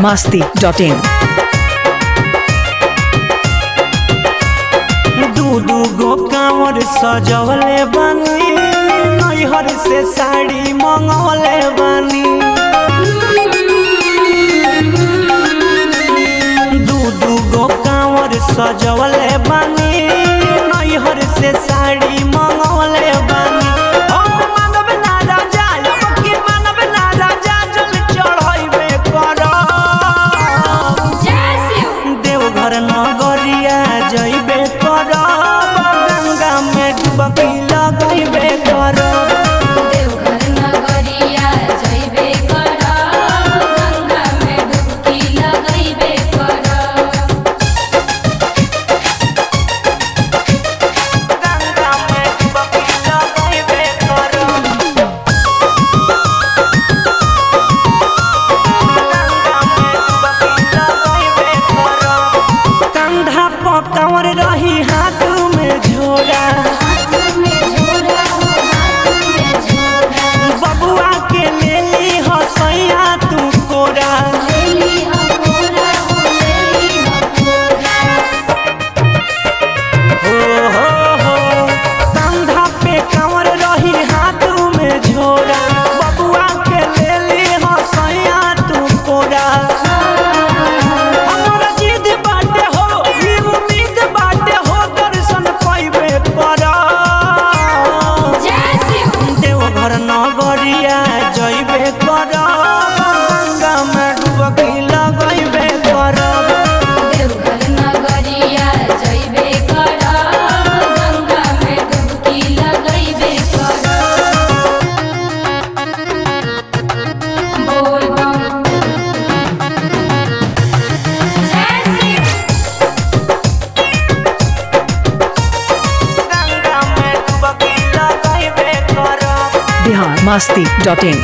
biharmasti.in दू गो कांवर सजवले बानी नैहर से साड़ी मंगवले बानी दू गो कांवर सजवले बानी नैहर से साड़ी मंगवले बानी हम मानव ना राजा अब की मानव ना राजा जल चढ़ाइबे करब देवघर नगरिया जइबे करब गंगा में डुबकी लगइबे करब देवघर नगरिया जइबे करब गंगा में डुबकी लगइबे करब गंगा में डुबकी लगइबे करब गंगा में डुबकी लगइबे करब कंधा पर कंवर रही हाथ में झोरा हाथ में झोरा हो हाथ में झोरा बबुआ के लेली हसैया तू कोरा लेली हो कोरा हो लेली हो कोरा हो कंधा पे कंवर रही हाथ में झोरा बबुआ के लेली हसैया तू कोरा हमरा जिद बाटे हो ई उम्मीद बाटे हो दर्शन पाइबे करब जय शिव देवघर नगरिया जइबे करब गंगा में डुबकी लगइबे करब देवघर नगरिया जइबे करब गंगा में डुबकी लगइबे करब बोल बम जय शिव गंगा में डुबकी लगइबे करब biharmasti.in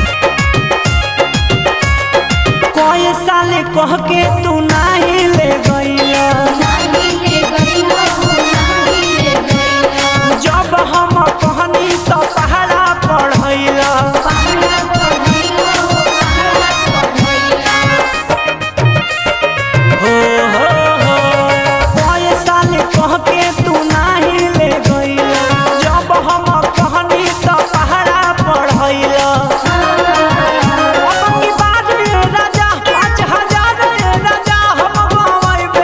कोई साले कह के तू नहीं ले गइला नाही ले गइला हो नाही ले गइला जब हम कहनी तो पहाड़ा पढ़ैला पहाड़ा पढ़ैला हो पहाड़ा पढ़ैला हो कोई साले कह के तू नहीं ले गइला जब हम कहनी तो पहाड़ा पढ़ैला अब की बात रे राजा 5000 रे राजा हम गवाइबे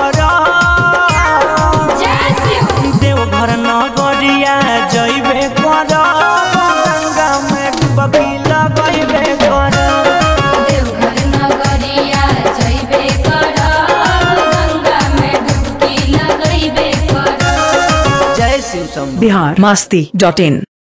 करब जय शिव देवघर नगरिया जइबे करब गंगा में डुबकी लगइबे करब देवघर नगरिया जइबे करब गंगा में डुबकी लगइबे करब जय शिव शंभू biharmasti.in